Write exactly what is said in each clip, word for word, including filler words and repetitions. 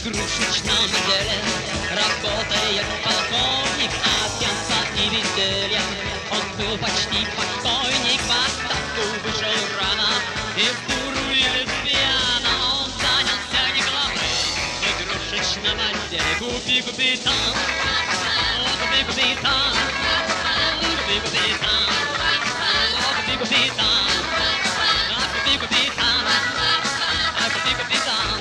игрушечном деле работает полковник, а пьянства и веселья он был почти покойник. В отставку вышел рано и в дуру и лесбияна он занялся не главной в игрушечном отделе. Купи, купи там, купи, купи там, купи, купи там, купи, купи там, купи, купи там, купи, купи там.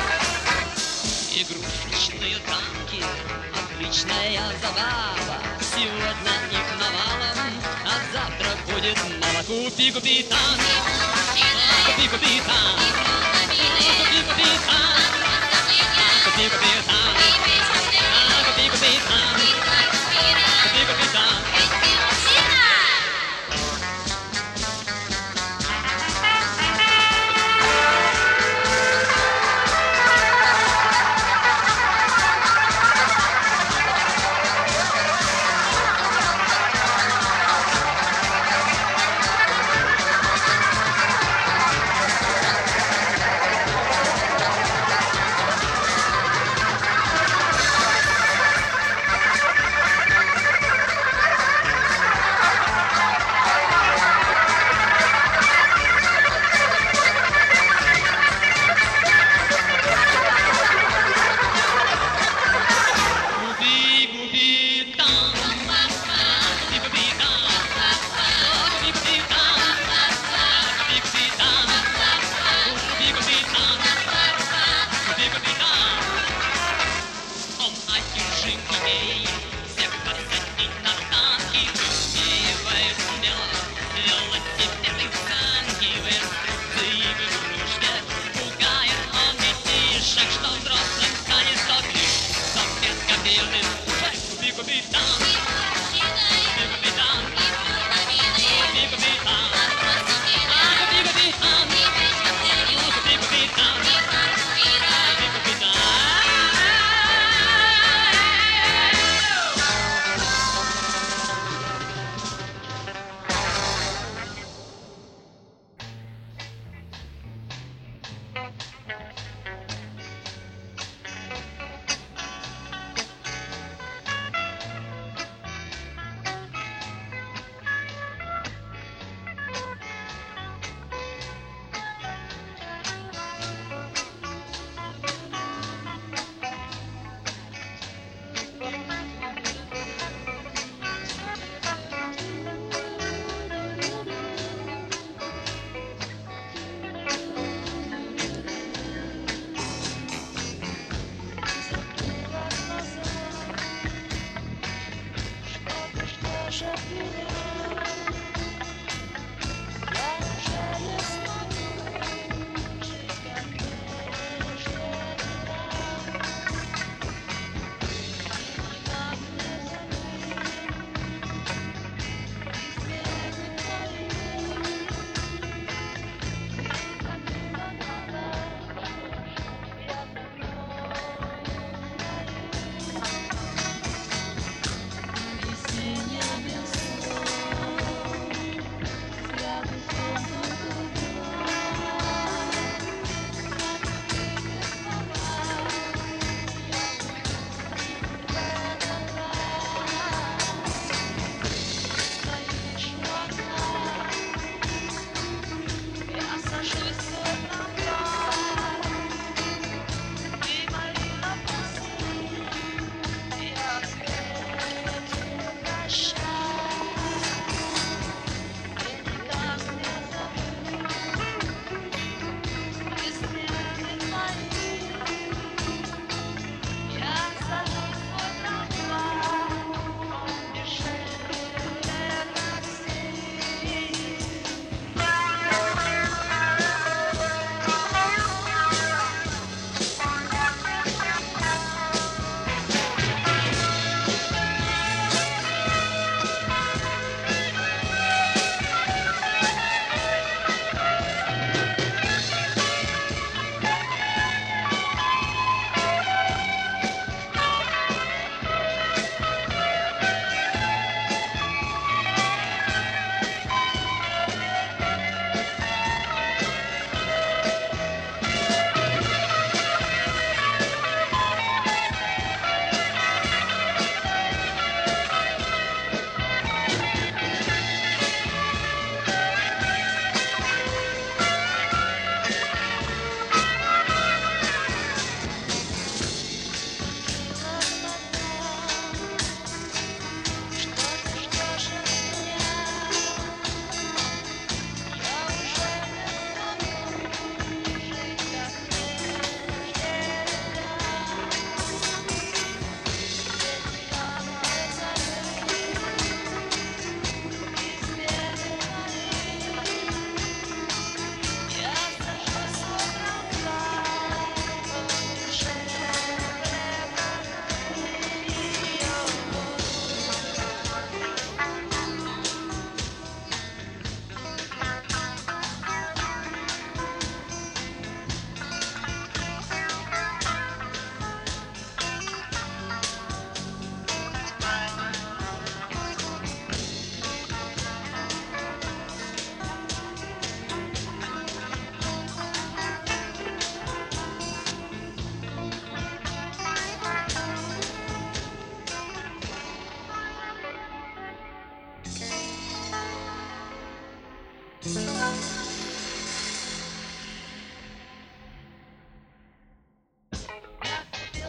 Игрушечные танки, отличная забава. Сегодня их навалом, а завтра будет мало. Купи, купи танк, купи, купи танк, купи, купи танк, купи, купи танк, купи, купи танк, купи, купи танк.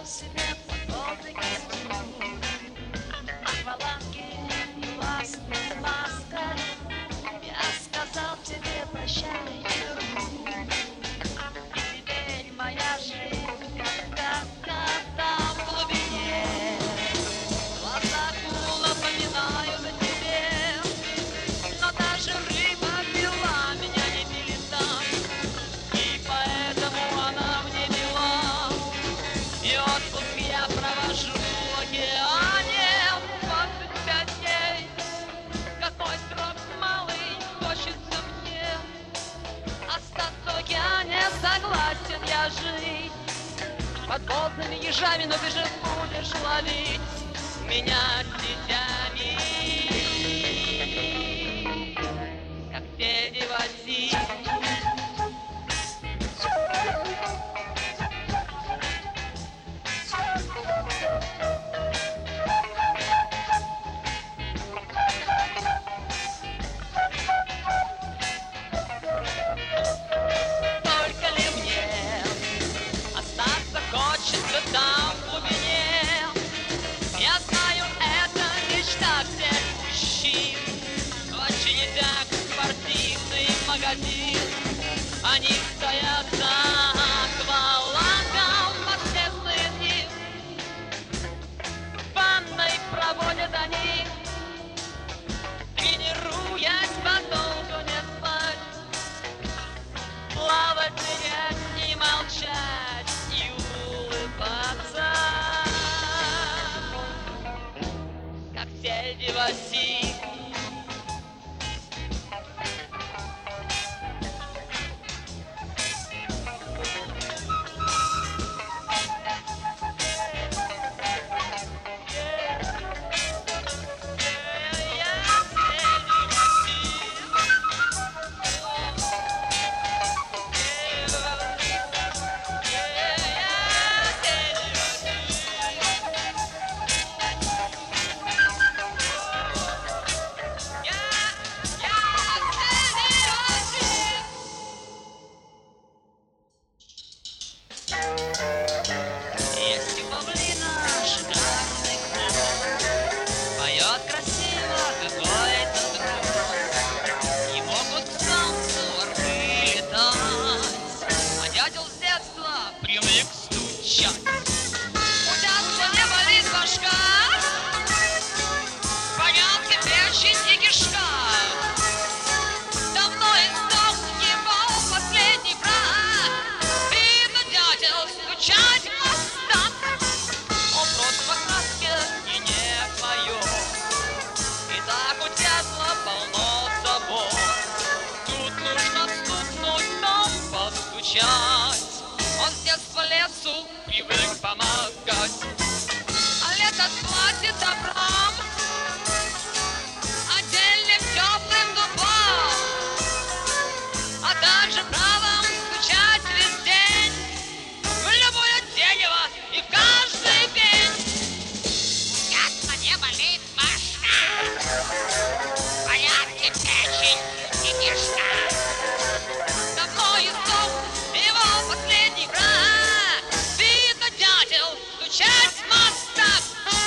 себе подобный костюм. Акваланги и ласковой маской я сказал тебе прощай, верну. И теперь моя жизнь как когда-то в глубине. Глаза акул напоминают о тебе, но даже рыба пила меня не пилит там, и поэтому она мне мила. И отпуск я провожу в океане двадцать пять дней. Какой срок малый, хочется мне остаться в океане, согласен я жить. Под водными ежами, но бежит будешь ловить меня сетями, как сети в оси. Только ли мне остаться хочется там в глубине? Я знаю, это мечта всех мужчин. В очередях в спортивный магазин они стоят за аквалангом в воскресные дни. В ванной проводят они, тренируясь подолгу не спать, плавать, нырять и молчать, и улыбаться, как сельди в оси. Есть у павлина шикарный клуб, поет красиво какой-то друг. Ему могут к солнцу рвы летать, а дятел с детства привык стучать. У дятла не болит башка, в порядке печень и кишка. Давно издох его последний брат, видно, дятел стучать мостак. Он просто по краске и не поет, и так у дятла полно забот. Тут нужно стукнуть, дом постучать. Он с детства лесу привык помогать, а лето платит добром, отдельным теплым дубом, а также правом стучать весь день в любое дерево и в каждый пень. Ясно, не болит башка, в порядке печень и кишка. Давно издох его последний брат, видно, дятел стучать мостак.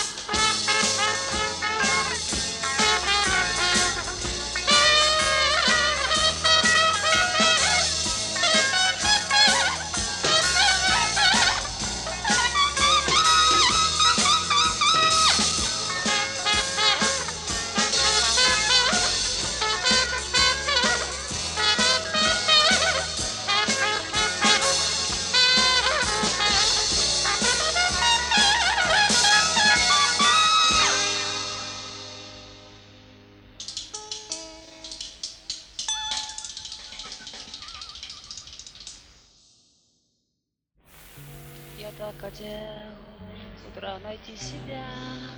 Я так хотел с утра найти себя,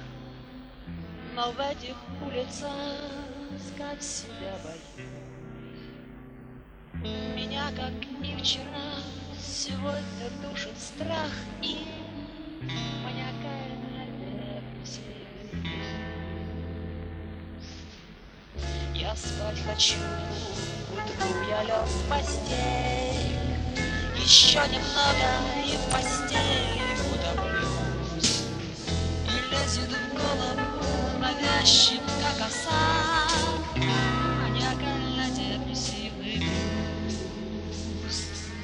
но в этих улицах искать себя боюсь. Меня, как и вчера, сегодня душит страх и маниакальная депрессия. Я спать хочу, утру я лег в постель, еще немного и в постель утоплю. лезет в голову, навязчив, как оса, маниакально-депрессивный блюз.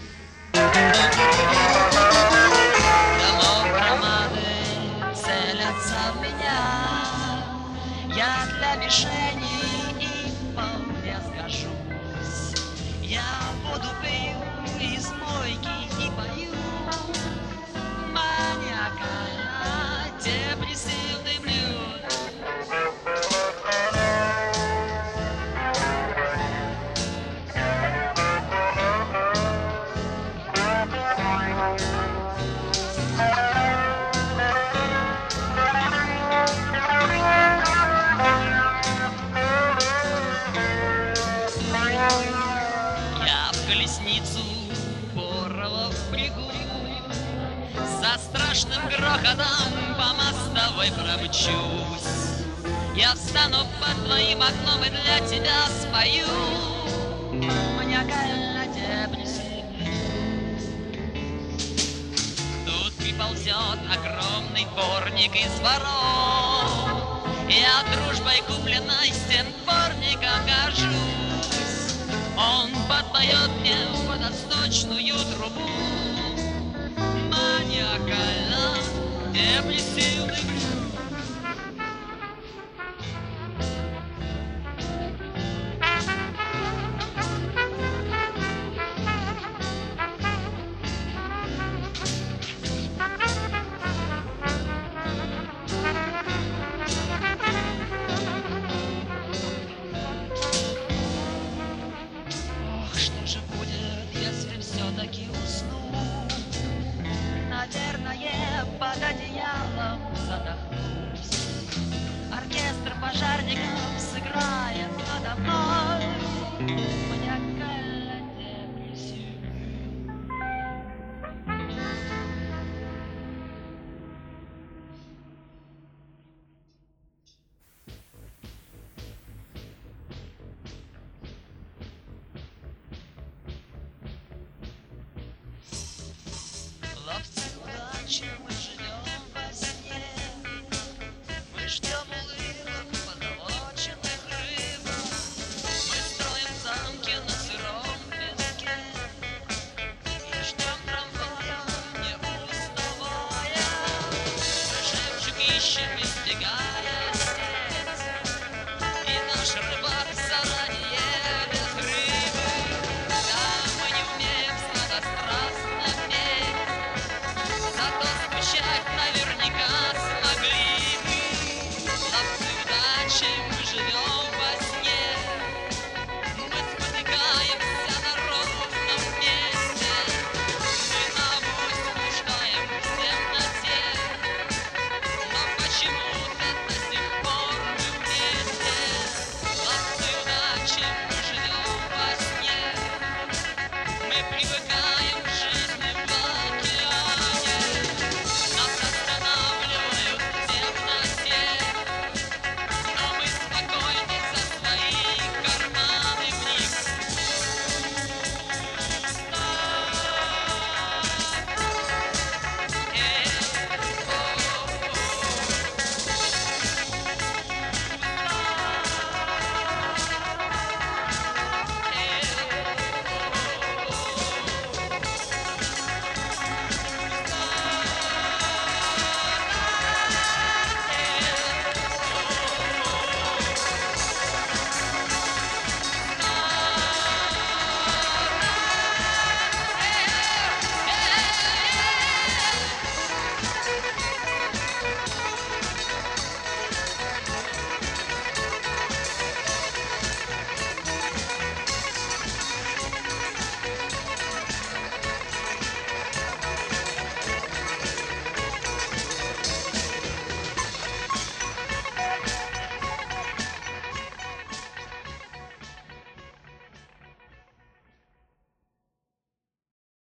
Домов громады целятся в меня, я для мишени и вполне сгожусь. Я воду пью из мойки и пою маниакально-депрессивный блюз. Я в колесницу Борова впрягу, за страшным грохотом по мостовой промчусь. Я встану под твоим окном и для тебя спою маниакально-депрессивный. Тут приползет огромный дворник из воров, я дружбой купленной с тем дворником горжусь. Он подпоет мне водосточную трубу маниакально-депрессивный блюз.